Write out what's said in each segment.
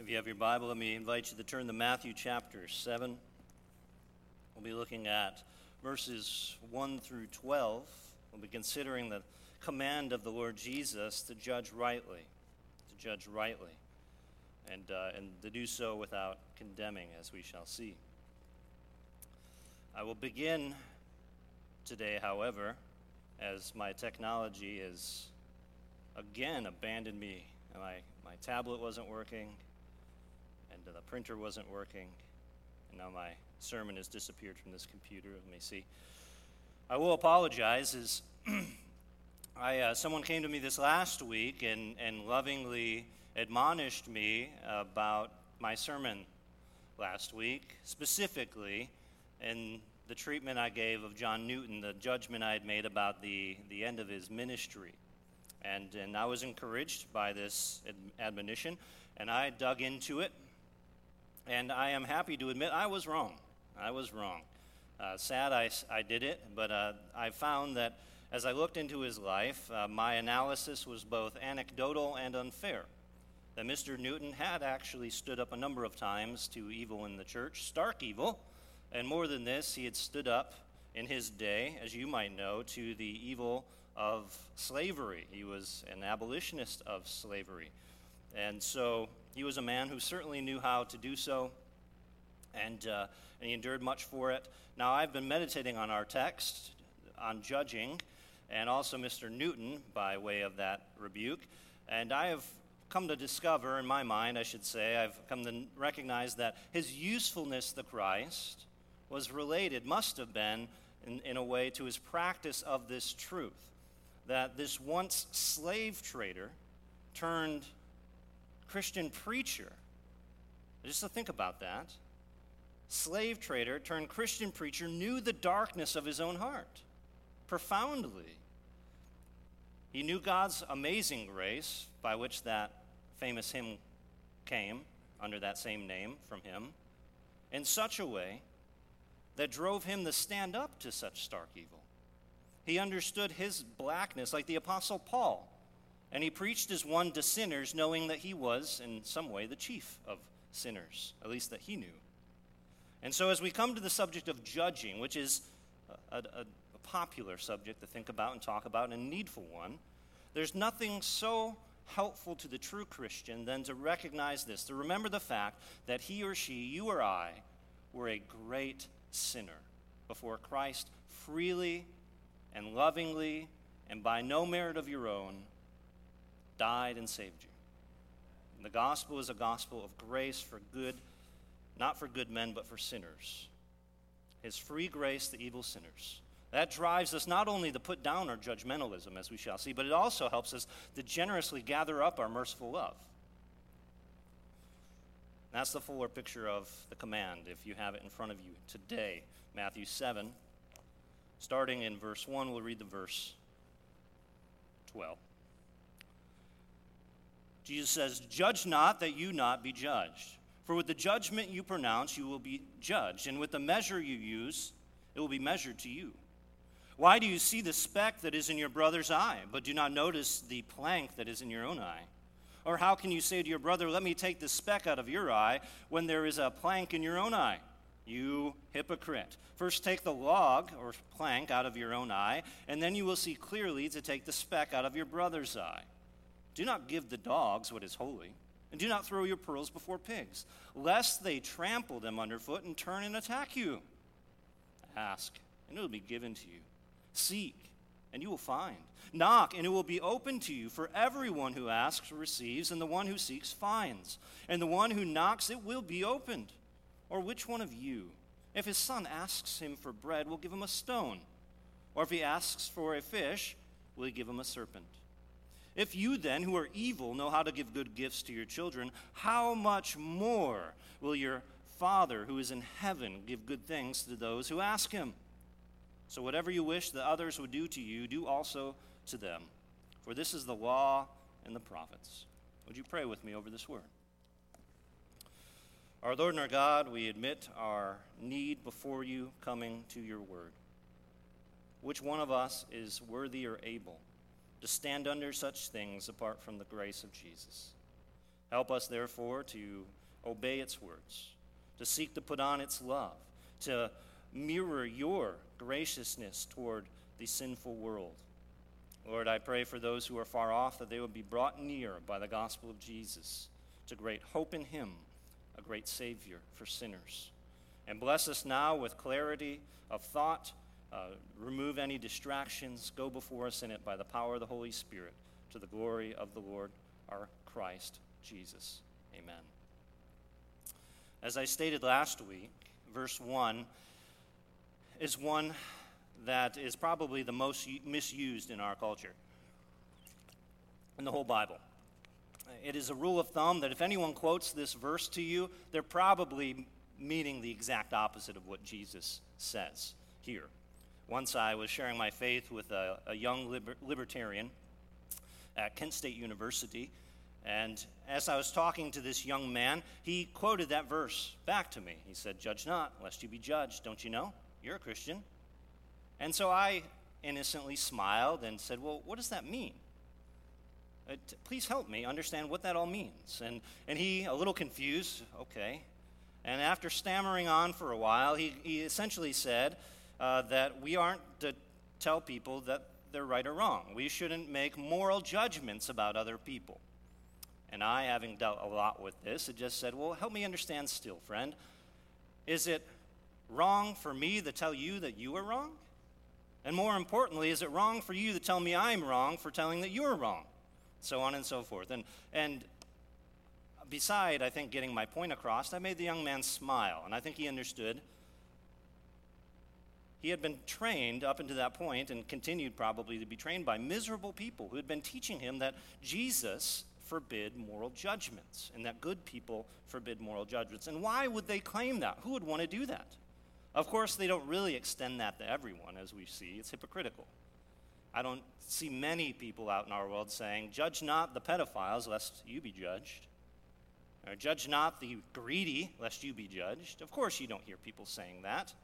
If you have your Bible, let me invite you to turn to Matthew chapter 7. We'll be looking at verses 1 through 12. We'll be considering the command of the Lord Jesus to judge rightly, and to do so without condemning, as we shall see. I will begin today, however, as my technology has again abandoned me. My tablet wasn't working, and the printer wasn't working, and now my sermon has disappeared from this computer. Let me see. I will apologize, as someone came to me this last week and lovingly admonished me about my sermon last week, specifically in the treatment I gave of John Newton, the judgment I had made about the end of his ministry. And I was encouraged by this admonition, and I dug into it, and I am happy to admit I was wrong. Sad I did it, but I found that as I looked into his life, my analysis was both anecdotal and unfair. That Mr. Newton had actually stood up a number of times to evil in the church, stark evil, and more than this, he had stood up in his day, as you might know, to the evil of slavery. He was an abolitionist of slavery. And so he was a man who certainly knew how to do so, and he endured much for it. Now, I've been meditating on our text, on judging, and also Mr. Newton, by way of that rebuke, and I have come to discover, in my mind, I should say, I've come to recognize that his usefulness to Christ was related, must have been, in a way, to his practice of this truth, that this once slave trader turned Christian preacher, just to think about that, slave trader turned Christian preacher knew the darkness of his own heart profoundly. He knew God's amazing grace, by which that famous hymn came under that same name from him, in such a way that drove him to stand up to such stark evil. He understood his blackness like the Apostle Paul, and he preached as one to sinners, knowing that he was, in some way, the chief of sinners, at least that he knew. And so as we come to the subject of judging, which is a popular subject to think about and talk about, and a needful one, there's nothing so helpful to the true Christian than to recognize this, to remember the fact that he or she, you or I, were a great sinner before Christ freely and lovingly and by no merit of your own died and saved you. And the gospel is a gospel of grace for good, not for good men, but for sinners. His free grace to evil sinners. That drives us not only to put down our judgmentalism, as we shall see, but it also helps us to generously gather up our merciful love. That's the fuller picture of the command, if you have it in front of you today. Matthew 7, starting in verse 1, we'll read the verse 12. Jesus says, "Judge not that you not be judged. For with the judgment you pronounce, you will be judged, and with the measure you use, it will be measured to you. Why do you see the speck that is in your brother's eye, but do not notice the plank that is in your own eye? Or how can you say to your brother, 'Let me take the speck out of your eye,' when there is a plank in your own eye? You hypocrite. First take the log or plank out of your own eye, and then you will see clearly to take the speck out of your brother's eye. Do not give the dogs what is holy, and do not throw your pearls before pigs, lest they trample them underfoot and turn and attack you. Ask, and it will be given to you. Seek, and you will find. Knock, and it will be opened to you. For everyone who asks receives, and the one who seeks finds. And the one who knocks, it will be opened. Or which one of you, if his son asks him for bread, will give him a stone? Or if he asks for a fish, will he give him a serpent? If you then, who are evil, know how to give good gifts to your children, how much more will your Father who is in heaven give good things to those who ask him? So whatever you wish that others would do to you, do also to them. For this is the law and the prophets." Would you pray with me over this word? Our Lord and our God, we admit our need before you coming to your word. Which one of us is worthy or able to stand under such things apart from the grace of Jesus? Help us, therefore, to obey its words, to seek to put on its love, to mirror your graciousness toward the sinful world. Lord, I pray for those who are far off that they would be brought near by the gospel of Jesus to great hope in him, a great Savior for sinners. And bless us now with clarity of thought. Remove any distractions. Go before us in it by the power of the Holy Spirit to the glory of the Lord our Christ Jesus. Amen. As I stated last week, verse 1 is one that is probably the most misused in our culture, in the whole Bible. It is a rule of thumb that if anyone quotes this verse to you, they're probably meaning the exact opposite of what Jesus says here. Once I was sharing my faith with a young libertarian at Kent State University, and as I was talking to this young man, he quoted that verse back to me. He said, "Judge not, lest you be judged. Don't you know? You're a Christian." And so I innocently smiled and said, "Well, what does that mean? Please help me understand what that all means." And he, a little confused, okay. And after stammering on for a while, he essentially said that we aren't to tell people that they're right or wrong. We shouldn't make moral judgments about other people. And I, having dealt a lot with this, had just said, "Well, help me understand still, friend. Is it wrong for me to tell you that you are wrong? And more importantly, is it wrong for you to tell me I'm wrong for telling that you're wrong?" So on and so forth. And beside, I think, getting my point across, I made the young man smile, and I think he understood. He had been trained up until that point, and continued probably to be trained by miserable people who had been teaching him that Jesus forbid moral judgments, and that good people forbid moral judgments. And why would they claim that? Who would want to do that? Of course, they don't really extend that to everyone, as we see. It's hypocritical. I don't see many people out in our world saying, "Judge not the pedophiles, lest you be judged." Or, "Judge not the greedy, lest you be judged." Of course, you don't hear people saying that.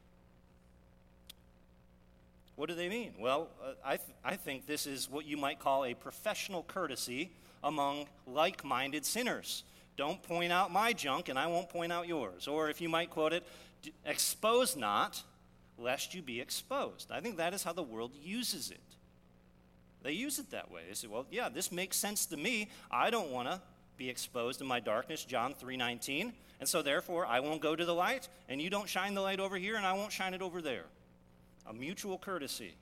What do they mean? Well, I think this is what you might call a professional courtesy among like-minded sinners. Don't point out my junk, and I won't point out yours. Or if you might quote it, "Expose not, lest you be exposed." I think that is how the world uses it. They use it that way. They say, "Well, yeah, this makes sense to me. I don't want to be exposed in my darkness," John 3:19, "and so therefore I won't go to the light, and you don't shine the light over here, and I won't shine it over there." A mutual courtesy.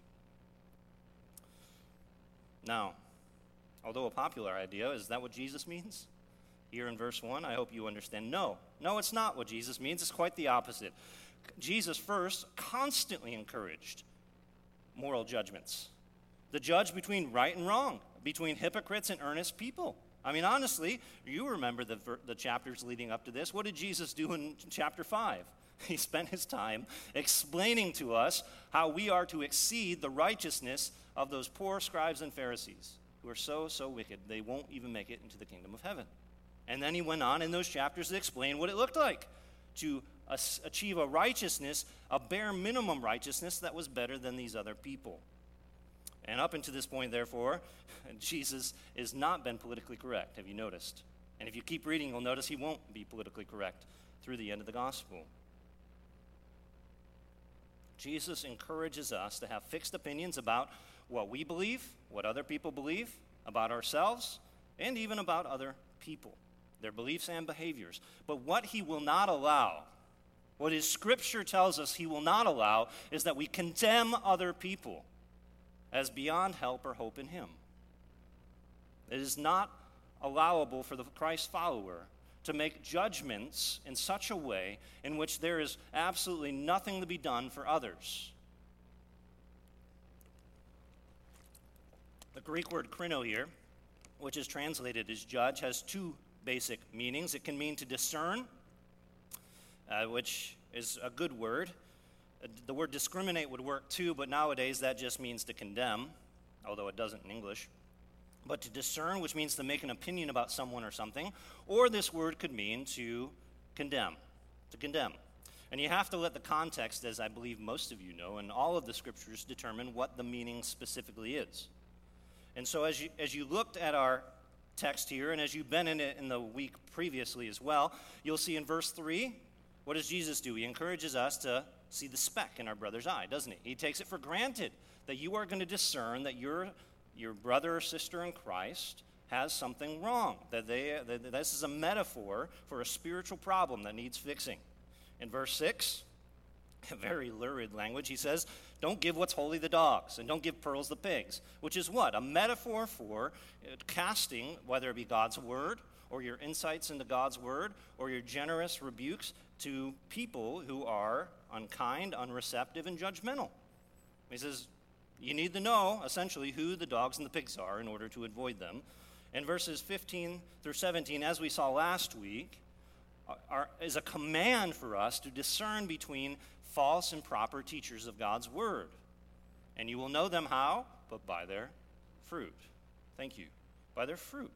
Now, although a popular idea, is that what Jesus means? Here in verse 1, I hope you understand. No, it's not what Jesus means. It's quite the opposite. Jesus first constantly encouraged moral judgments. The judge between right and wrong, between hypocrites and earnest people. I mean, honestly, you remember the chapters leading up to this. What did Jesus do in chapter 5? He spent his time explaining to us how we are to exceed the righteousness of those poor scribes and Pharisees who are so wicked they won't even make it into the kingdom of heaven. And then he went on in those chapters to explain what it looked like to achieve a righteousness, a bare minimum righteousness that was better than these other people. And up until this point, therefore, Jesus has not been politically correct. Have you noticed? And if you keep reading, you'll notice he won't be politically correct through the end of the gospel. Jesus encourages us to have fixed opinions about what we believe, what other people believe, about ourselves, and even about other people, their beliefs and behaviors. But what he will not allow, what his scripture tells us he will not allow, is that we condemn other people as beyond help or hope in him. It is not allowable for the Christ follower to make judgments in such a way in which there is absolutely nothing to be done for others. The Greek word krino here, which is translated as judge, has two basic meanings. It can mean to discern, which is a good word. The word discriminate would work too, but nowadays that just means to condemn, although it doesn't in English. But to discern, which means to make an opinion about someone or something, or this word could mean to condemn, And you have to let the context, as I believe most of you know, and all of the scriptures determine what the meaning specifically is. And so as you looked at our text here, and as you've been in it in the week previously as well, you'll see in verse 3, what does Jesus do? He encourages us to see the speck in our brother's eye, doesn't he? He takes it for granted that you are going to discern that your brother or sister in Christ has something wrong, that this is a metaphor for a spiritual problem that needs fixing. In verse 6, very lurid language, he says, don't give what's holy the dogs, and don't give pearls the pigs, which is what? A metaphor for casting, whether it be God's word, or your insights into God's word, or your generous rebukes to people who are unkind, unreceptive, and judgmental. He says, you need to know, essentially, who the dogs and the pigs are in order to avoid them. And verses 15 through 17, as we saw last week, is a command for us to discern between false and proper teachers of God's word. And you will know them how? But by their fruit. Thank you. By their fruit.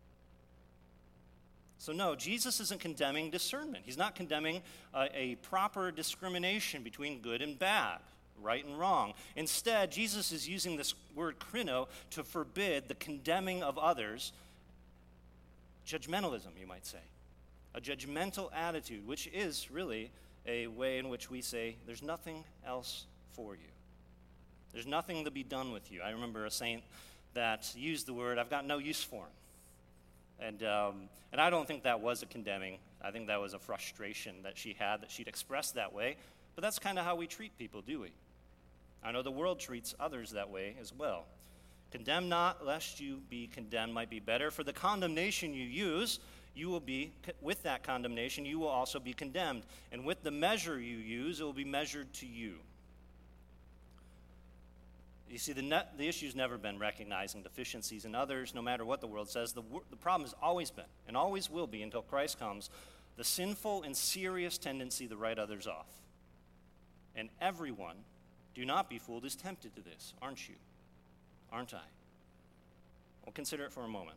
So no, Jesus isn't condemning discernment. He's not condemning a proper discrimination between good and bad, right and wrong. Instead, Jesus is using this word krino to forbid the condemning of others, judgmentalism, you might say. A judgmental attitude, which is really a way in which we say, there's nothing else for you. There's nothing to be done with you. I remember a saint that used the word, I've got no use for him. And I don't think that was a condemning. I think that was a frustration that she had, that she'd expressed that way. But that's kind of how we treat people, do we? I know the world treats others that way as well. Condemn not, lest you be condemned might be better. For the condemnation you use, you will be, with that condemnation, you will also be condemned. And with the measure you use, it will be measured to you. You see, the issue's never been recognizing deficiencies in others, no matter what the world says. The problem has always been, and always will be until Christ comes, the sinful and serious tendency to write others off. And everyone, do not be fooled, is tempted to this, aren't you? Aren't I? We'll consider it for a moment.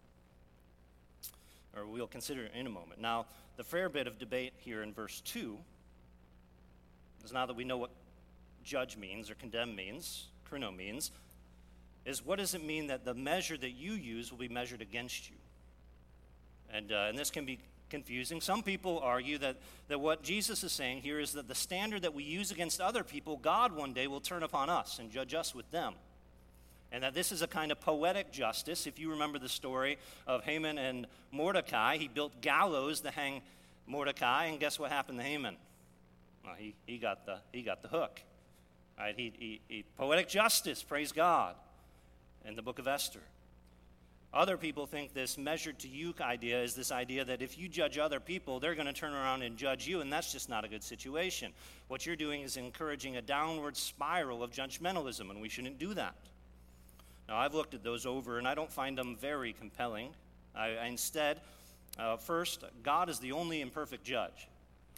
Or we'll consider it in a moment. Now, the fair bit of debate here in verse 2 is, now that we know what judge means or condemn means, krino means, is what does it mean that the measure that you use will be measured against you? And this can be confusing. Some people argue that what Jesus is saying here is that the standard that we use against other people, God one day will turn upon us and judge us with them. And that this is a kind of poetic justice. If you remember the story of Haman and Mordecai, he built gallows to hang Mordecai, and guess what happened to Haman? Well, he got the hook. Right? He poetic justice, praise God, in the book of Esther. Other people think this measured to you idea is this idea that if you judge other people, they're going to turn around and judge you, and that's just not a good situation. What you're doing is encouraging a downward spiral of judgmentalism, and we shouldn't do that. Now, I've looked at those over, and I don't find them very compelling. Instead, first, God is the only imperfect judge.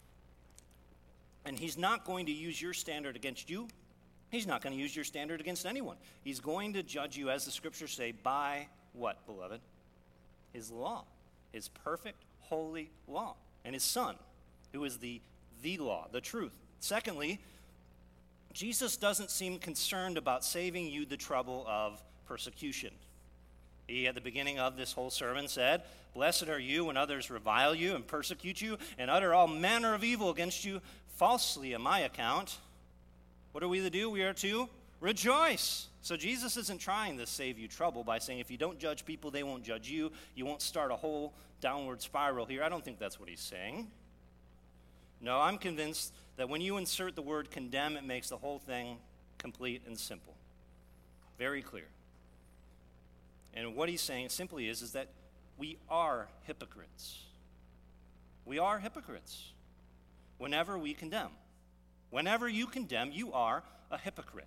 And he's not going to use your standard against you. He's not going to use your standard against anyone. He's going to judge you, as the scriptures say, by what, beloved? His law, his perfect, holy law, and his Son, who is the law, the truth. Secondly, Jesus doesn't seem concerned about saving you the trouble of persecution. He, at the beginning of this whole sermon, said, "Blessed are you when others revile you and persecute you and utter all manner of evil against you falsely on my account." What are we to do? We are to rejoice. So Jesus isn't trying to save you trouble by saying if you don't judge people, they won't judge you. You won't start a whole downward spiral here. I don't think that's what he's saying. No, I'm convinced that when you insert the word condemn, it makes the whole thing complete and simple. Very clear. And what he's saying simply is that we are hypocrites. We are hypocrites whenever we condemn. Whenever you condemn, you are a hypocrite.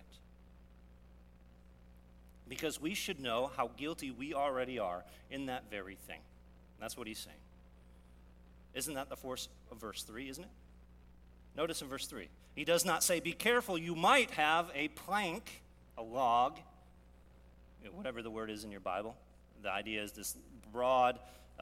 Because we should know how guilty we already are in that very thing. That's what he's saying. Isn't that the force of verse 3, isn't it? Notice in verse 3. He does not say, be careful, you might have a plank, a log, whatever the word is in your Bible. The idea is this broad,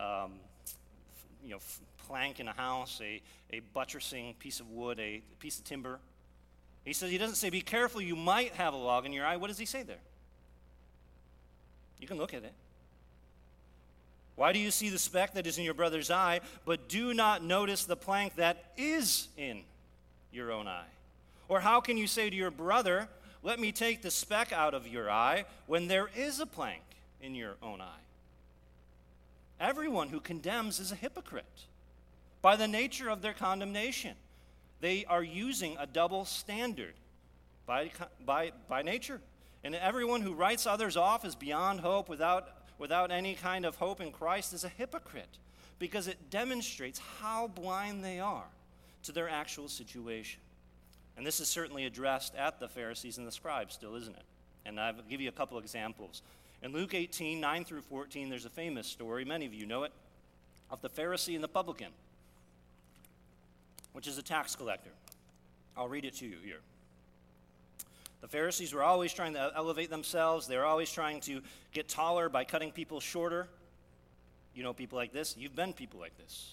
plank in a house, a buttressing piece of wood, a piece of timber. He says, he doesn't say, be careful, you might have a log in your eye. What does he say there? You can look at it. Why do you see the speck that is in your brother's eye, but do not notice the plank that is in your own eye? Or how can you say to your brother, let me take the speck out of your eye, when there is a plank in your own eye? Everyone who condemns is a hypocrite by the nature of their condemnation. They are using a double standard by nature. And everyone who writes others off as beyond hope without any kind of hope in Christ is a hypocrite, because it demonstrates how blind they are to their actual situation. And this is certainly addressed at the Pharisees and the scribes still, isn't it? And I'll give you a couple examples. In Luke 18, 9 through 14, there's a famous story, many of you know it, of the Pharisee and the publican, which is a tax collector. I'll read it to you here. The Pharisees were always trying to elevate themselves. They were always trying to get taller by cutting people shorter. You know people like this? You've been people like this.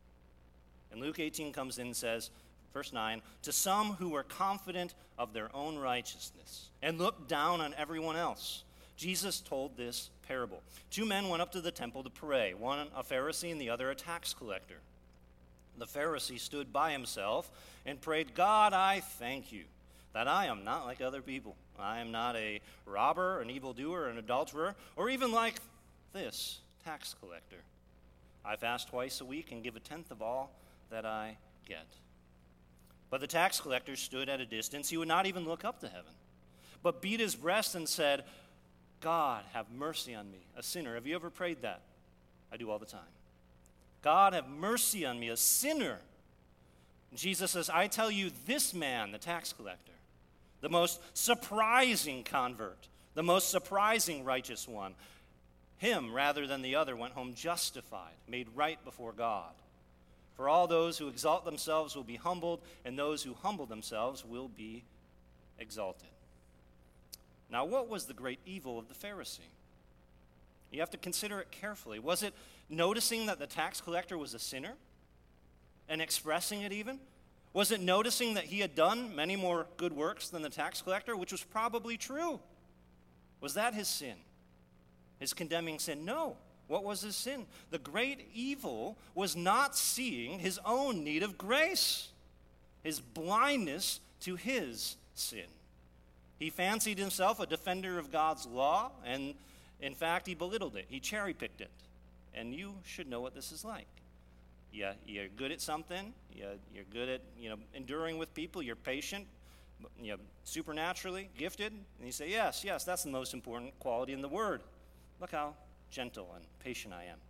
And Luke 18 comes in and says, verse 9, to some who were confident of their own righteousness and looked down on everyone else, Jesus told this parable. 2 men went up to the temple to pray, one a Pharisee and the other a tax collector. The Pharisee stood by himself and prayed, God, I thank you that I am not like other people. I am not a robber, an evildoer, an adulterer, or even like this tax collector. I fast twice a week and give a tenth of all that I get. But the tax collector stood at a distance. He would not even look up to heaven, but beat his breast and said, God, have mercy on me, a sinner. Have you ever prayed that? I do all the time. God, have mercy on me, a sinner. And Jesus says, I tell you, this man, the tax collector, the most surprising convert, the most surprising righteous one, him, rather than the other, went home justified, made right before God. For all those who exalt themselves will be humbled, and those who humble themselves will be exalted. Now, what was the great evil of the Pharisee? You have to consider it carefully. Was it noticing that the tax collector was a sinner and expressing it even? Was it noticing that he had done many more good works than the tax collector, which was probably true? Was that his sin? His condemning sin? No. What was his sin? The great evil was not seeing his own need of grace, his blindness to his sin. He fancied himself a defender of God's law, and in fact, he belittled it. He cherry-picked it. And you should know what this is like. Yeah, you're good at something. You're good at enduring with people. You're patient, supernaturally gifted. And you say, yes, that's the most important quality in the Word. Look how gentle and patient I am.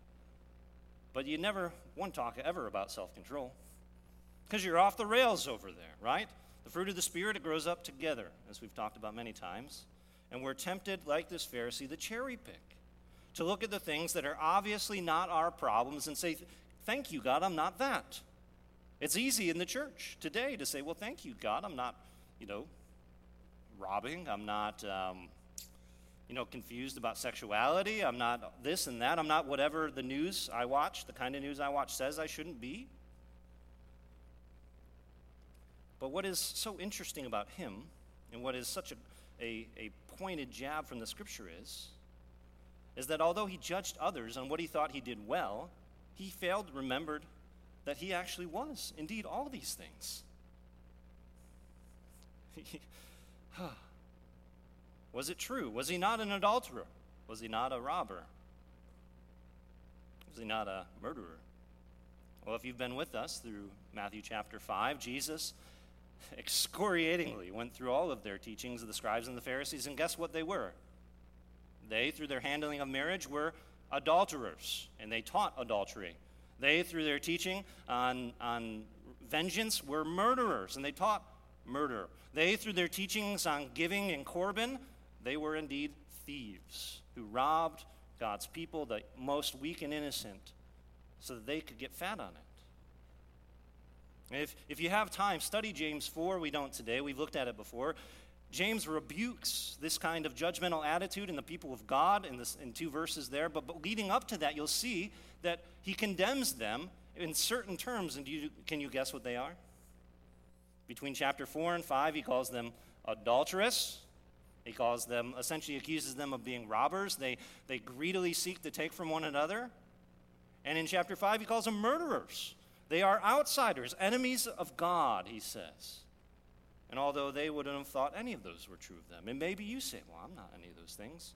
But you never want to talk ever about self-control, because you're off the rails over there, right? The fruit of the Spirit, it grows up together, as we've talked about many times. And we're tempted, like this Pharisee, to cherry pick, to look at the things that are obviously not our problems and say, thank you, God, I'm not that. It's easy in the church today to say, well, thank you, God, I'm not, robbing. I'm not, confused about sexuality. I'm not this and that. I'm not whatever the news I watch, the kind of news I watch says I shouldn't be. But what is so interesting about him, and what is such a pointed jab from the Scripture is that although he judged others on what he thought he did well, he failed to remember that he actually was indeed all these things. Was it true? Was he not an adulterer? Was he not a robber? Was he not a murderer? Well, if you've been with us through Matthew chapter 5, Jesus excoriatingly went through all of their teachings of the scribes and the Pharisees, and guess what they were? They, through their handling of marriage, were adulterers, and they taught adultery. They, through their teaching on vengeance, were murderers, and they taught murder. They, through their teachings on giving and Corban, they were indeed thieves who robbed God's people, the most weak and innocent, so that they could get fat on it. If you have time, study James 4. We don't today. We've looked at it before. James rebukes this kind of judgmental attitude in the people of God in 2 verses there. But leading up to that, you'll see that he condemns them in certain terms. And can you guess what they are? Between chapter 4 and 5, he calls them adulterous. He essentially accuses them of being robbers. They greedily seek to take from one another. And in chapter 5, he calls them murderers. They are outsiders, enemies of God, he says. And although they wouldn't have thought any of those were true of them, and maybe you say, well, I'm not any of those things.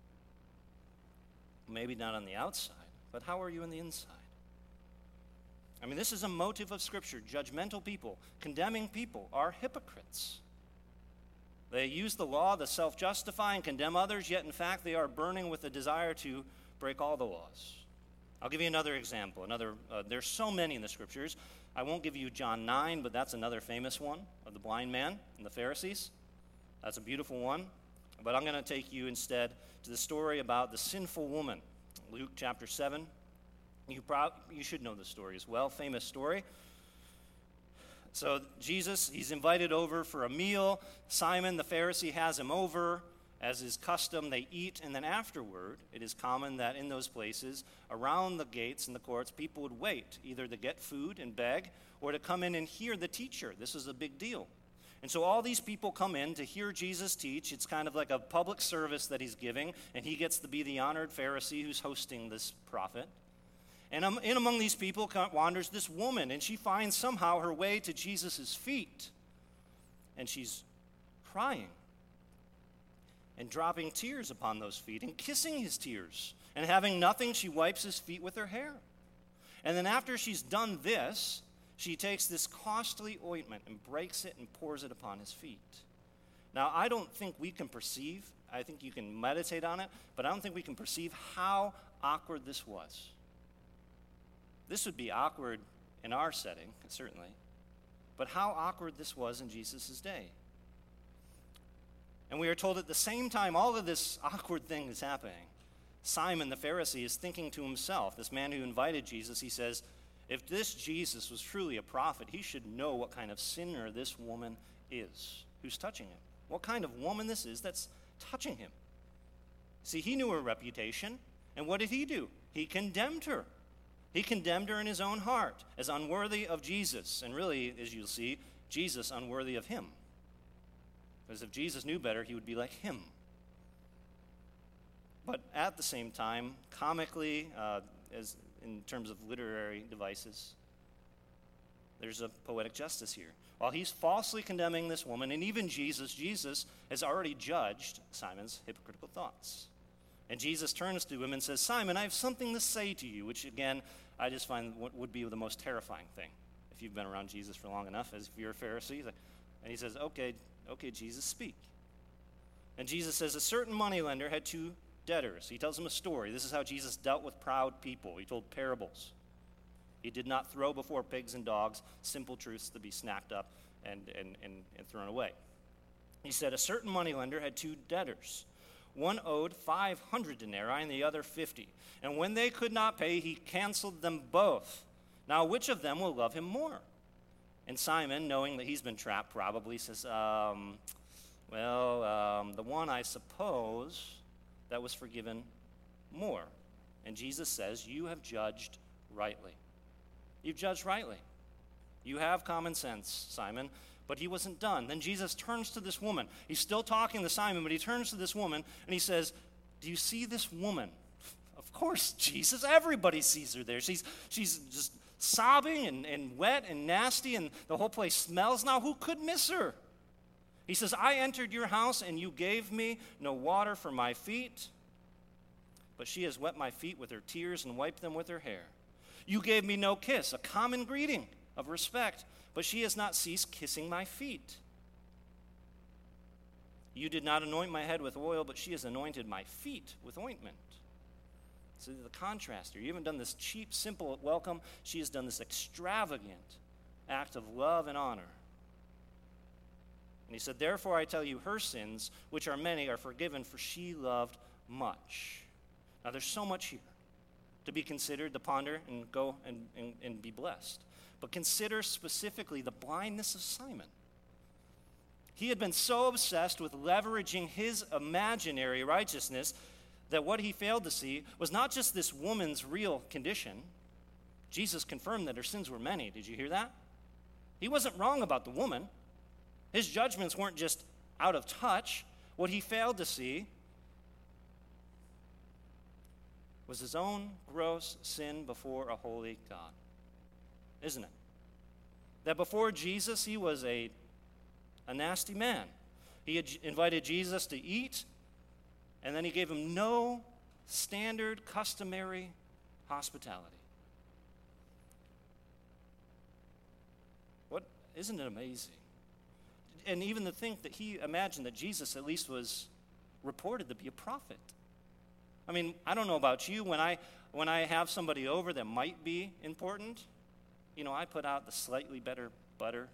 Maybe not on the outside, but how are you on the inside? I mean, this is a motive of Scripture. Judgmental people, condemning people are hypocrites. They use the law to self-justify and condemn others, yet in fact they are burning with a desire to break all the laws. I'll give you another example. There's so many in the Scriptures. I won't give you John 9, but that's another famous one of the blind man and the Pharisees. That's a beautiful one. But I'm going to take you instead to the story about the sinful woman. Luke chapter 7. You should know the story as well. Famous story. So Jesus, he's invited over for a meal. Simon the Pharisee has him over. As is custom, they eat, and then afterward, it is common that in those places, around the gates and the courts, people would wait, either to get food and beg, or to come in and hear the teacher. This is a big deal. And so all these people come in to hear Jesus teach. It's kind of like a public service that he's giving, and he gets to be the honored Pharisee who's hosting this prophet. And in among these people wanders this woman, and she finds somehow her way to Jesus' feet. And she's crying and dropping tears upon those feet and kissing his tears. And having nothing, she wipes his feet with her hair. And then after she's done this, she takes this costly ointment and breaks it and pours it upon his feet. Now, I don't think we can perceive, I think you can meditate on it, but I don't think we can perceive how awkward this was. This would be awkward in our setting, certainly, but how awkward this was in Jesus' day. And we are told at the same time all of this awkward thing is happening, Simon the Pharisee is thinking to himself, this man who invited Jesus, he says, if this Jesus was truly a prophet, he should know what kind of sinner this woman is who's touching him. What kind of woman this is that's touching him. See, he knew her reputation, and what did he do? He condemned her. He condemned her in his own heart as unworthy of Jesus, and really, as you'll see, Jesus unworthy of him. Because if Jesus knew better, he would be like him. But at the same time, comically, as in terms of literary devices, there's a poetic justice here. While he's falsely condemning this woman, and even Jesus has already judged Simon's hypocritical thoughts. And Jesus turns to him and says, Simon, I have something to say to you, which again, I just find what would be the most terrifying thing. If you've been around Jesus for long enough, as if you're a Pharisee, and he says, okay, Jesus, speak. And Jesus says, a certain moneylender had two debtors. He tells them a story. This is how Jesus dealt with proud people. He told parables. He did not throw before pigs and dogs simple truths to be snacked up and thrown away. He said, a certain moneylender had two debtors. One owed 500 denarii and the other 50. And when they could not pay, he canceled them both. Now, which of them will love him more? And Simon, knowing that he's been trapped, probably says, the one, I suppose, that was forgiven more. And Jesus says, you have judged rightly. You've judged rightly. You have common sense, Simon. But he wasn't done. Then Jesus turns to this woman. He's still talking to Simon, but he turns to this woman and he says, do you see this woman? Of course, Jesus, everybody sees her there. She's just sobbing and wet and nasty, and the whole place smells. Now, who could miss her? He says, I entered your house and you gave me no water for my feet, but she has wet my feet with her tears and wiped them with her hair. You gave me no kiss, a common greeting of respect, but she has not ceased kissing my feet. You did not anoint my head with oil, but she has anointed my feet with ointment. See the contrast here. You haven't done this cheap, simple welcome. She has done this extravagant act of love and honor. And he said, therefore I tell you, her sins, which are many, are forgiven, for she loved much. Now there's so much here to be considered, to ponder, and go and be blessed. But consider specifically the blindness of Simon. He had been so obsessed with leveraging his imaginary righteousness that what he failed to see was not just this woman's real condition. Jesus confirmed that her sins were many. Did you hear that? He wasn't wrong about the woman. His judgments weren't just out of touch. What he failed to see was his own gross sin before a holy God. Isn't it? That before Jesus, he was a nasty man. He had invited Jesus to eat, and then he gave him no standard, customary hospitality. Isn't it amazing? And even to think that he imagined that Jesus at least was reported to be a prophet. I mean, I don't know about you, when I have somebody over that might be important, I put out the slightly better butter.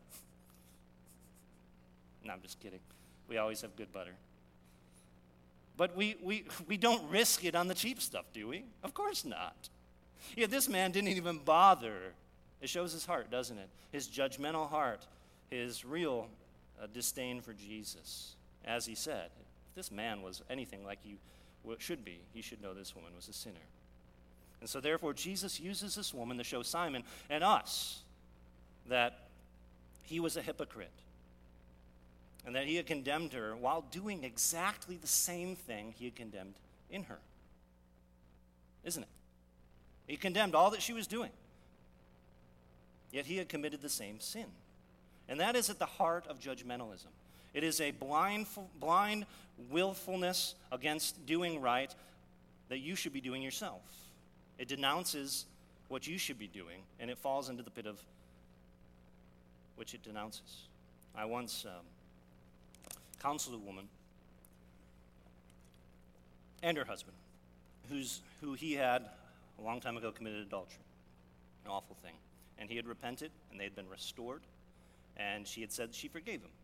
No, I'm just kidding. We always have good butter. But we don't risk it on the cheap stuff, do we? Of course not. Yeah, this man didn't even bother. It shows his heart, doesn't it? His judgmental heart, his real disdain for Jesus. As he said, if this man was anything like he should be, he should know this woman was a sinner. And so therefore, Jesus uses this woman to show Simon and us that he was a hypocrite and that he had condemned her while doing exactly the same thing he had condemned in her. Isn't it? He condemned all that she was doing. Yet he had committed the same sin. And that is at the heart of judgmentalism. It is a blind willfulness against doing right that you should be doing yourself. It denounces what you should be doing, and it falls into the pit of which it denounces. I once counseled a woman and her husband, who he had a long time ago committed adultery, an awful thing. And he had repented, and they had been restored, and she had said she forgave him.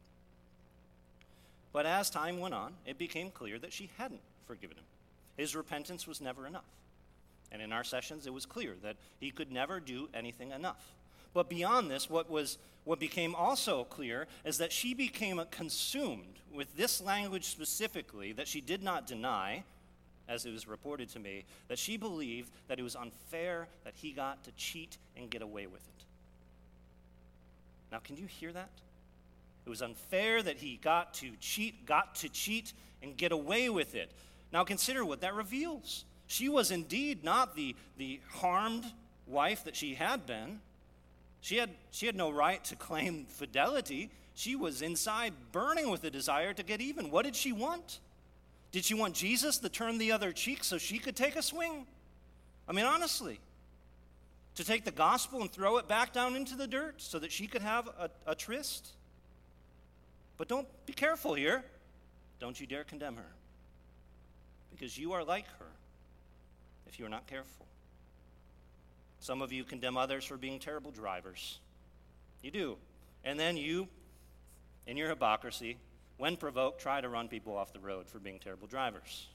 But as time went on, it became clear that she hadn't forgiven him. His repentance was never enough. And in our sessions, it was clear that he could never do anything enough. But beyond this, what became also clear is that she became consumed with this language specifically that she did not deny, as it was reported to me, that she believed that it was unfair that he got to cheat and get away with it. Now, can you hear that? It was unfair that he got to cheat and get away with it. Now, consider what that reveals. She was indeed not the harmed wife that she had been. She had no right to claim fidelity. She was inside burning with a desire to get even. What did she want? Did she want Jesus to turn the other cheek so she could take a swing? I mean, honestly, to take the gospel and throw it back down into the dirt so that she could have a tryst? But don't be careful here. Don't you dare condemn her, because you are like her if you are not careful. Some of you condemn others for being terrible drivers. You do. And then you, in your hypocrisy, when provoked, try to run people off the road for being terrible drivers.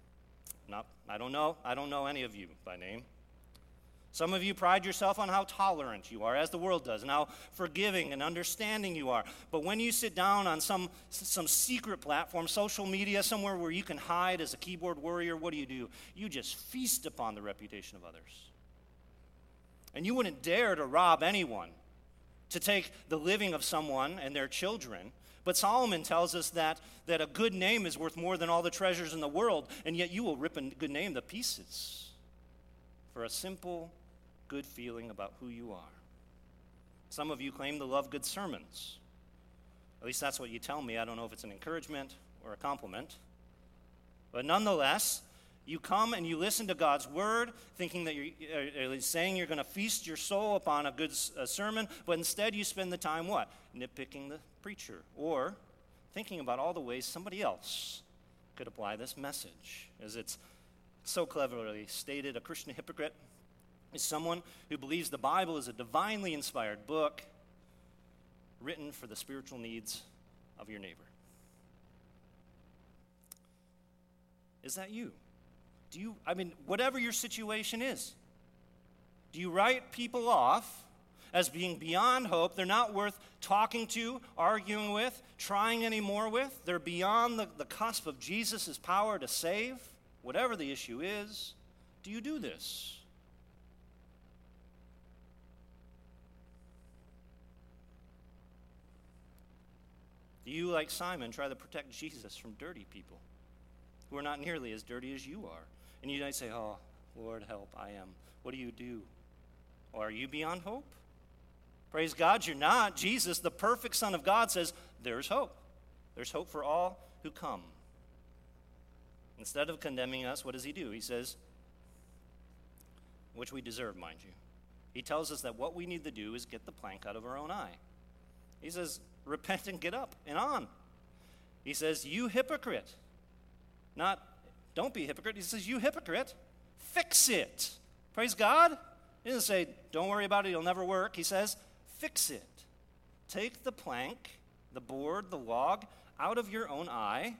I don't know any of you by name. Some of you pride yourself on how tolerant you are, as the world does, and how forgiving and understanding you are. But when you sit down on some secret platform, social media, somewhere where you can hide as a keyboard warrior, what do? You just feast upon the reputation of others. And you wouldn't dare to rob anyone, to take the living of someone and their children. But Solomon tells us that a good name is worth more than all the treasures in the world, and yet you will rip a good name to pieces for a simple, good feeling about who you are. Some of you claim to love good sermons. At least that's what you tell me. I don't know if it's an encouragement or a compliment. But nonetheless, you come and you listen to God's word, thinking that you're saying you're going to feast your soul upon a good sermon, but instead you spend the time what? Nitpicking the preacher, or thinking about all the ways somebody else could apply this message. As it's so cleverly stated, a Christian hypocrite is someone who believes the Bible is a divinely inspired book written for the spiritual needs of your neighbor. Is that you? Whatever your situation is, do you write people off as being beyond hope? They're not worth talking to, arguing with, trying anymore with. They're beyond the cusp of Jesus' power to save, whatever the issue is. Do you do this? Do you, like Simon, try to protect Jesus from dirty people who are not nearly as dirty as you are? And you might say, oh, Lord, help, I am. What do? Or are you beyond hope? Praise God, you're not. Jesus, the perfect Son of God, says there's hope. There's hope for all who come. Instead of condemning us, what does he do? He says, which we deserve, mind you. He tells us that what we need to do is get the plank out of our own eye. He says, repent and get up and on. He says, you hypocrite. Not, don't be a hypocrite. He says, you hypocrite, fix it. Praise God. He doesn't say, don't worry about it, it'll never work. He says, fix it. Take the plank, the board, the log out of your own eye.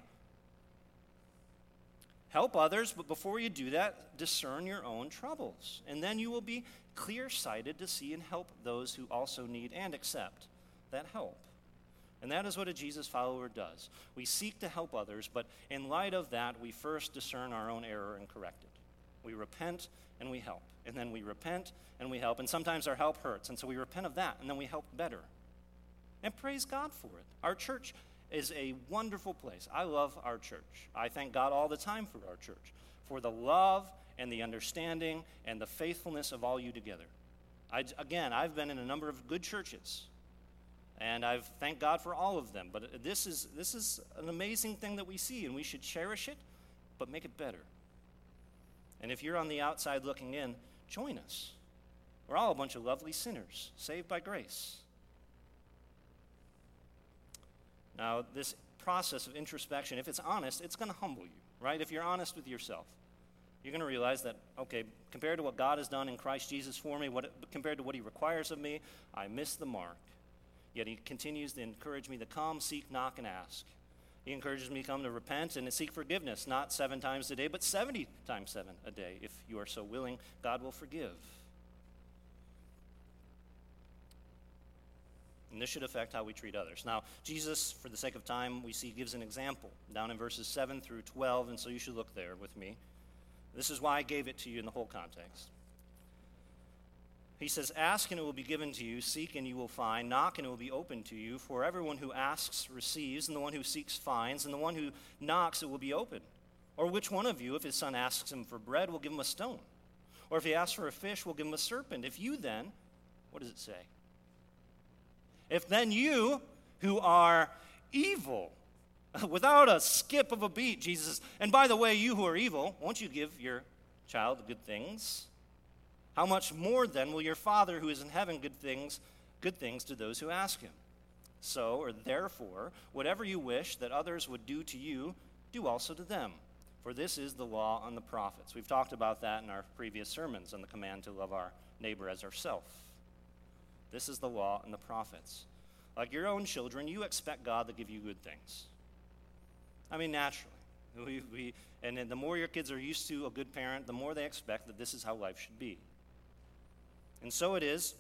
Help others, but before you do that, discern your own troubles. And then you will be clear-sighted to see and help those who also need and accept that help. And that is what a Jesus follower does. We seek to help others, but in light of that, we first discern our own error and correct it. We repent and we help. And then we repent and we help. And sometimes our help hurts, and so we repent of that, and then we help better. And praise God for it. Our church is a wonderful place. I love our church. I thank God all the time for our church, for the love and the understanding and the faithfulness of all you together. I've been in a number of good churches, and I've thanked God for all of them. But this is an amazing thing that we see, and we should cherish it, but make it better. And if you're on the outside looking in, join us. We're all a bunch of lovely sinners, saved by grace. Now, this process of introspection, if it's honest, it's going to humble you, right? If you're honest with yourself, you're going to realize that, okay, compared to what God has done in Christ Jesus for me, compared to what he requires of me, I missed the mark. Yet he continues to encourage me to come, seek, knock, and ask. He encourages me to come to repent and to seek forgiveness, not 7 times a day, but 70 times 7 a day. If you are so willing, God will forgive. And this should affect how we treat others. Now, Jesus, for the sake of time, we see gives an example down in verses 7 through 12, and so you should look there with me. This is why I gave it to you in the whole context. He says, ask and it will be given to you, seek and you will find, knock and it will be opened to you. For everyone who asks receives, and the one who seeks finds, and the one who knocks it will be opened. Or which one of you, if his son asks him for bread, will give him a stone? Or if he asks for a fish, will give him a serpent? If you then, what does it say? If then you, who are evil, without a skip of a beat, Jesus, and by the way, you who are evil, won't you give your child good things? How much more then will your Father who is in heaven good things to those who ask him? So, or therefore, whatever you wish that others would do to you, do also to them. For this is the law and the prophets. We've talked about that in our previous sermons on the command to love our neighbor as ourselves. This is the law and the prophets. Like your own children, you expect God to give you good things. I mean, naturally. And the more your kids are used to a good parent, the more they expect that this is how life should be. And so it is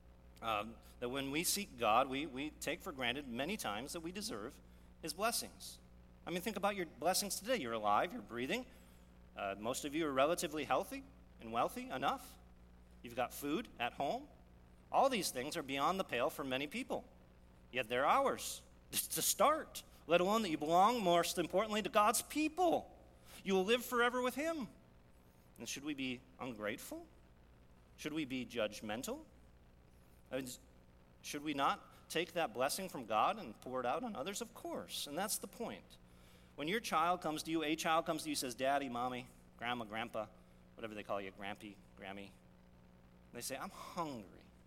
that when we seek God, we take for granted many times that we deserve his blessings. I mean, think about your blessings today. You're alive, you're breathing. Most of you are relatively healthy and wealthy enough. You've got food at home. All these things are beyond the pale for many people. Yet they're ours to start, let alone that you belong, most importantly, to God's people. You will live forever with him. And should we be ungrateful? Should we be judgmental? I mean, should we not take that blessing from God and pour it out on others? Of course, and that's the point. When your child comes to you, a child comes to you, says, Daddy, Mommy, Grandma, Grandpa, whatever they call you, Grampy, Grammy, they say, I'm hungry.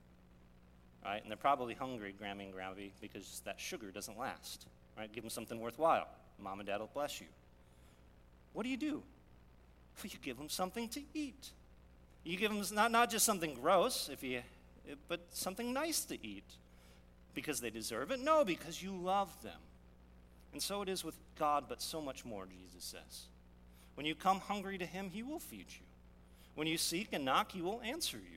Right? And they're probably hungry, Grammy and Grampy, because that sugar doesn't last. Right? Give them something worthwhile. Mom and Dad will bless you. What do? Well, you give them something to eat. You give them not just something gross, but something nice to eat. Because they deserve it? No, because you love them. And so it is with God, but so much more, Jesus says. When you come hungry to him, he will feed you. When you seek and knock, he will answer you.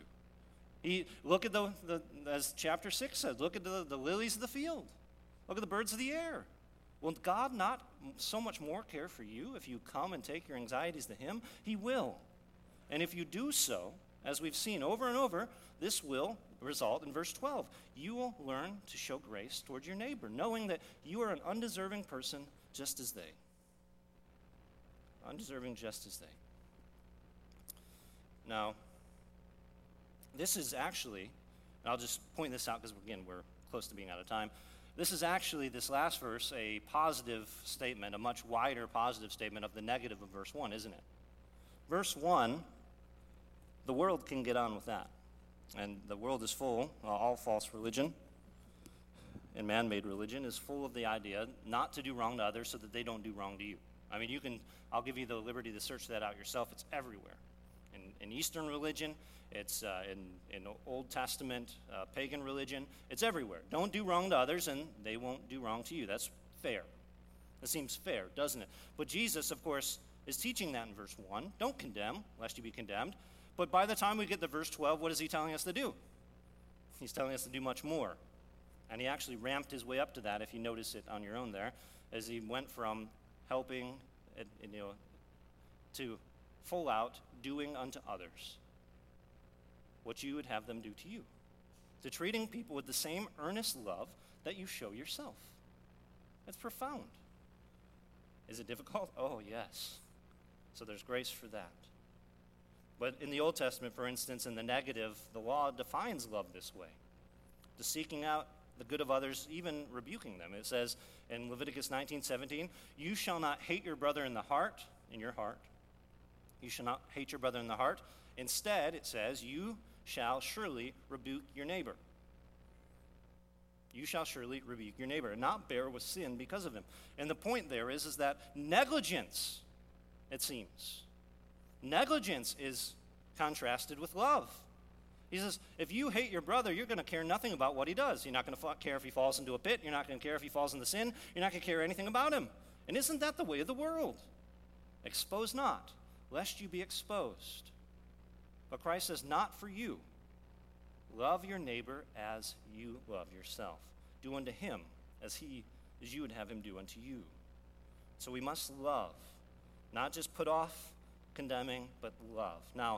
Look at as chapter 6 says, look at the lilies of the field. Look at the birds of the air. Will God not so much more care for you if you come and take your anxieties to him? He will. And if you do so, as we've seen over and over, this will result in verse 12. You will learn to show grace toward your neighbor, knowing that you are an undeserving person just as they. Undeserving just as they. Now, this is actually, and I'll just point this out because, again, we're close to being out of time. This is actually, this last verse, a positive statement, a much wider positive statement of the negative of verse 1, isn't it? Verse 1, the world can get on with that. And the world is full, all false religion and man-made religion is full of the idea not to do wrong to others so that they don't do wrong to you. I mean, I'll give you the liberty to search that out yourself. It's everywhere. In Eastern religion, it's in Old Testament pagan religion, it's everywhere. Don't do wrong to others and they won't do wrong to you. That's fair. That seems fair, doesn't it? But Jesus, of course, is teaching that in verse 1. Don't condemn, lest you be condemned. But by the time we get to verse 12, what is he telling us to do? He's telling us to do much more. And he actually ramped his way up to that, if you notice it on your own there, as he went from helping to full out doing unto others what you would have them do to you, to treating people with the same earnest love that you show yourself. That's profound. Is it difficult? Oh, yes. So there's grace for that. But in the Old Testament, for instance, in the negative, the law defines love this way, to seeking out the good of others, even rebuking them. It says in Leviticus 19:17, you shall not hate your brother in your heart. You shall not hate your brother in the heart. Instead, it says, you shall surely rebuke your neighbor. You shall surely rebuke your neighbor and not bear with sin because of him. And the point there is that negligence, it seems, negligence is contrasted with love. He says, if you hate your brother, you're going to care nothing about what he does. You're not going to care if he falls into a pit. You're not going to care if he falls into sin. You're not going to care anything about him. And isn't that the way of the world? Expose not, lest you be exposed. But Christ says, not for you. Love your neighbor as you love yourself. Do unto him as you would have him do unto you. So we must love, not just put off condemning, but love. Now,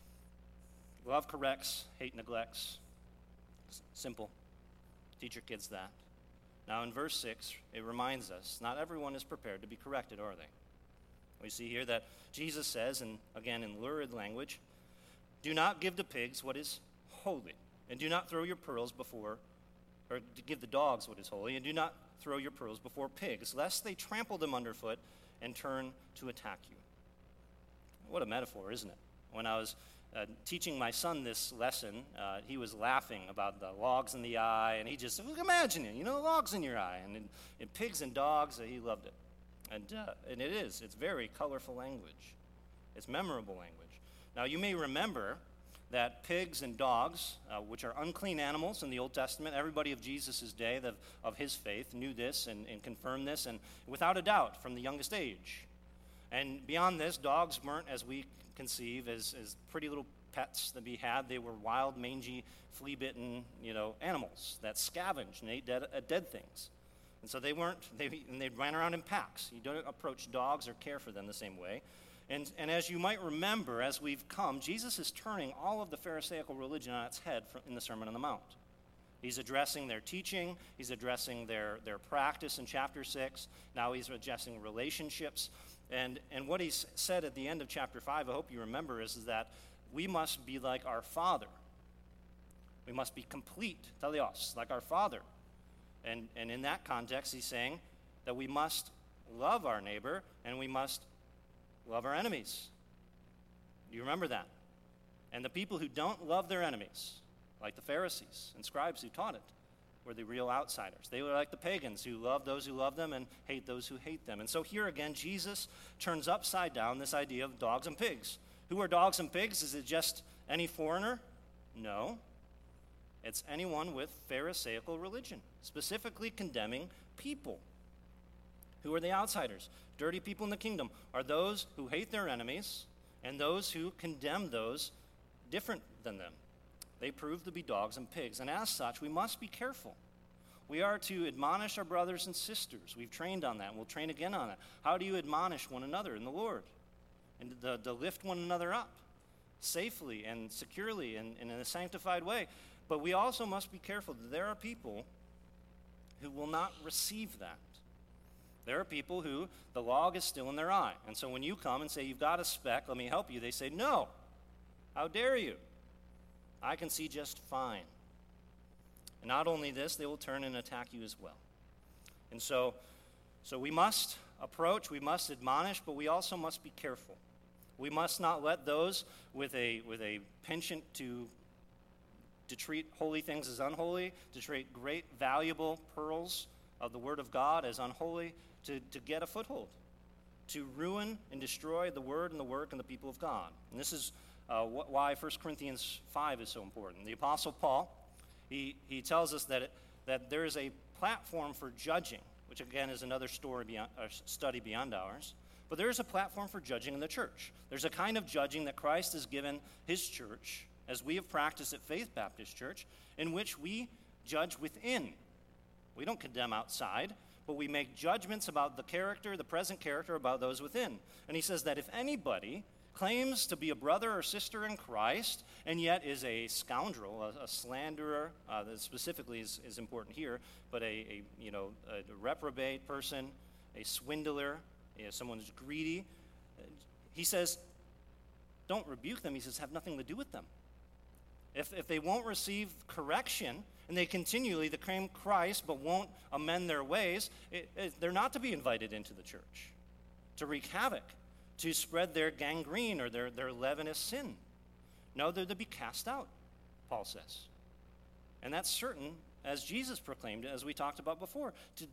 love corrects, hate neglects. Simple. Teach your kids that. Now in verse 6, it reminds us, not everyone is prepared to be corrected, are they? We see here that Jesus says, and again in lurid language, do not give to pigs what is holy, and do not throw your pearls before, or give the dogs what is holy, and do not throw your pearls before pigs, lest they trample them underfoot and turn to attack you. What a metaphor, isn't it? When I was teaching my son this lesson, he was laughing about the logs in the eye, and he just, imagine it, logs in your eye, and pigs and dogs, he loved it. And it is, it's very colorful language. It's memorable language. Now, you may remember that pigs and dogs, which are unclean animals in the Old Testament, everybody of Jesus' day, of his faith, knew this and confirmed this, and without a doubt, from the youngest age. And beyond this, dogs weren't, as we conceive, as pretty little pets that we had. They were wild, mangy, flea-bitten, animals that scavenged and ate dead things. And so they ran around in packs. You don't approach dogs or care for them the same way. And as you might remember, as we've come, Jesus is turning all of the Pharisaical religion on its head in the Sermon on the Mount. He's addressing their teaching. He's addressing their practice in chapter 6. Now he's addressing relationships. And what he said at the end of chapter 5, I hope you remember, is that we must be like our Father. We must be complete, teleos, like our Father. And in that context, he's saying that we must love our neighbor and we must love our enemies. Do you remember that? And the people who don't love their enemies, like the Pharisees and scribes who taught it, were the real outsiders. They were like the pagans who love those who love them and hate those who hate them. And so here again, Jesus turns upside down this idea of dogs and pigs. Who are dogs and pigs? Is it just any foreigner? No. It's anyone with Pharisaical religion, specifically condemning people. Who are the outsiders? Dirty people in the kingdom are those who hate their enemies and those who condemn those different than them. They prove to be dogs and pigs, and as such, we must be careful. We are to admonish our brothers and sisters. We've trained on that, and we'll train again on it. How do you admonish one another in the Lord? And to lift one another up safely and securely and in a sanctified way. But we also must be careful that there are people who will not receive that. There are people who the log is still in their eye. And so when you come and say, you've got a speck, let me help you, they say, no, How dare you? I can see just fine. And not only this, they will turn and attack you as well. And so we must approach, we must admonish, but we also must be careful. We must not let those with a penchant to treat holy things as unholy, to treat great, valuable pearls of the Word of God as unholy, to get a foothold, to ruin and destroy the Word and the work and the people of God. And this is why 1 Corinthians 5 is so important. The Apostle Paul, he tells us that there is a platform for judging, which again is another study beyond ours. But there is a platform for judging in the church. There's a kind of judging that Christ has given his church, as we have practiced at Faith Baptist Church, in which we judge within. We don't condemn outside, but we make judgments about the character, the present character, about those within. And he says that if anybody claims to be a brother or sister in Christ, and yet is a scoundrel, a slanderer, that specifically is important here, but a reprobate person, a swindler, someone who's greedy, he says, don't rebuke them. He says, have nothing to do with them. If they won't receive correction, and they continually claim Christ but won't amend their ways, they're not to be invited into the church to wreak havoc, to spread their gangrene or their leavenous sin. No, they're to be cast out, Paul says. And that's certain, as Jesus proclaimed it, as we talked about before, the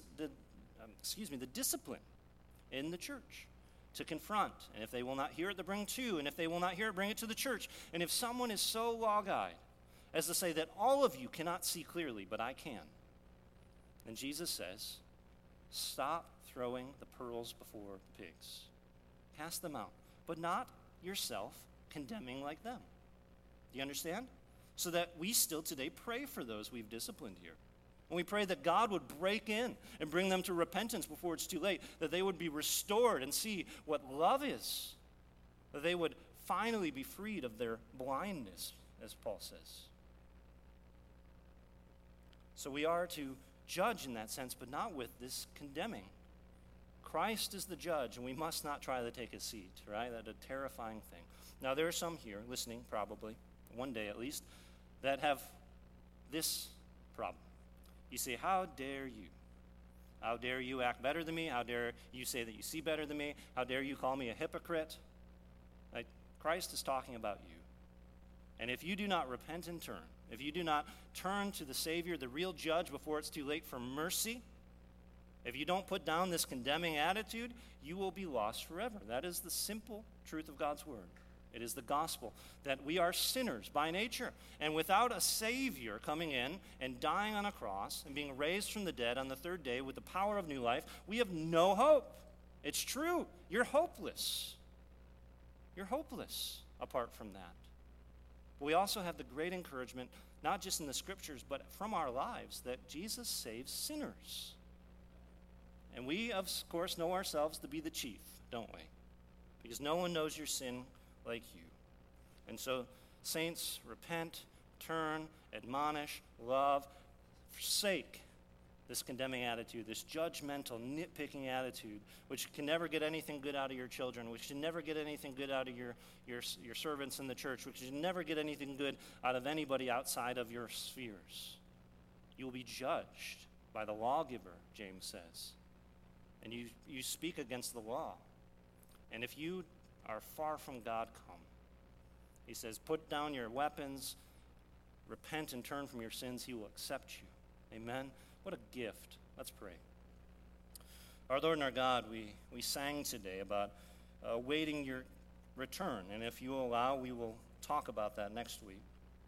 discipline in the church, to confront. And if they will not hear it, to bring to. And if they will not hear it, bring it to the church. And if someone is so log-eyed as to say that all of you cannot see clearly, but I can, then Jesus says, stop throwing the pearls before the pigs. Cast them out, but not yourself condemning like them. Do you understand? So that we still today pray for those we've disciplined here. And we pray that God would break in and bring them to repentance before it's too late, that they would be restored and see what love is, that they would finally be freed of their blindness, as Paul says. So we are to judge in that sense, but not with this condemning. Christ is the judge, and we must not try to take his seat, right? That's a terrifying thing. Now, there are some here listening, probably, one day at least, that have this problem. You say, how dare you? How dare you act better than me? How dare you say that you see better than me? How dare you call me a hypocrite? Like, Christ is talking about you. And if you do not repent and turn, if you do not turn to the Savior, the real judge, before it's too late for mercy, if you don't put down this condemning attitude, you will be lost forever. That is the simple truth of God's word. It is the gospel that we are sinners by nature. And without a Savior coming in and dying on a cross and being raised from the dead on the third day with the power of new life, we have no hope. It's true. You're hopeless. You're hopeless apart from that. But we also have the great encouragement, not just in the scriptures, but from our lives, that Jesus saves sinners. And we, of course, know ourselves to be the chief, don't we? Because no one knows your sin like you. And so, saints, repent, turn, admonish, love, forsake this condemning attitude, this judgmental, nitpicking attitude, which can never get anything good out of your children, which can never get anything good out of your servants in the church, which can never get anything good out of anybody outside of your spheres. You will be judged by the lawgiver, James says. And you speak against the law. And if you are far from God, come. He says, put down your weapons, repent and turn from your sins. He will accept you. Amen. What a gift. Let's pray. Our Lord and our God, we sang today about awaiting your return. And if you allow, we will talk about that next week.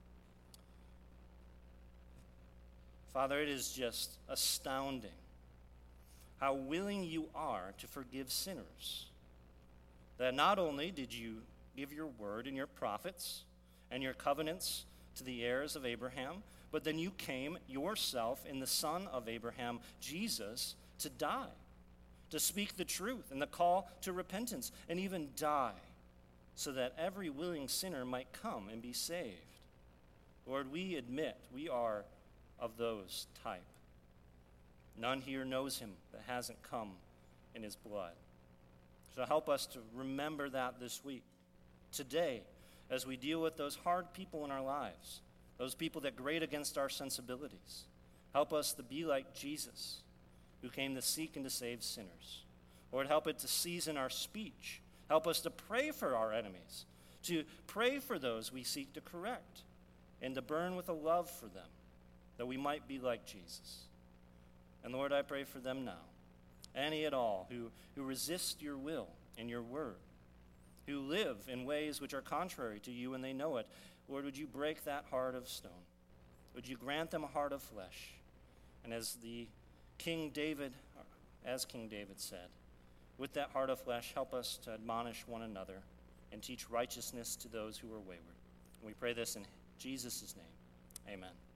Father, it is just astounding how willing you are to forgive sinners. That not only did you give your word and your prophets and your covenants to the heirs of Abraham, but then you came yourself in the Son of Abraham, Jesus, to die, to speak the truth and the call to repentance, and even die, so that every willing sinner might come and be saved. Lord, we admit we are of those type. None here knows him that hasn't come in his blood. So help us to remember that this week, today, as we deal with those hard people in our lives, those people that grate against our sensibilities. Help us to be like Jesus, who came to seek and to save sinners. Lord, help it to season our speech. Help us to pray for our enemies, to pray for those we seek to correct, and to burn with a love for them, that we might be like Jesus. And Lord, I pray for them now, any at all who resist your will and your word, who live in ways which are contrary to you and they know it. Lord, would you break that heart of stone? Would you grant them a heart of flesh? And as King David said, with that heart of flesh, help us to admonish one another and teach righteousness to those who are wayward. And we pray this in Jesus' name. Amen.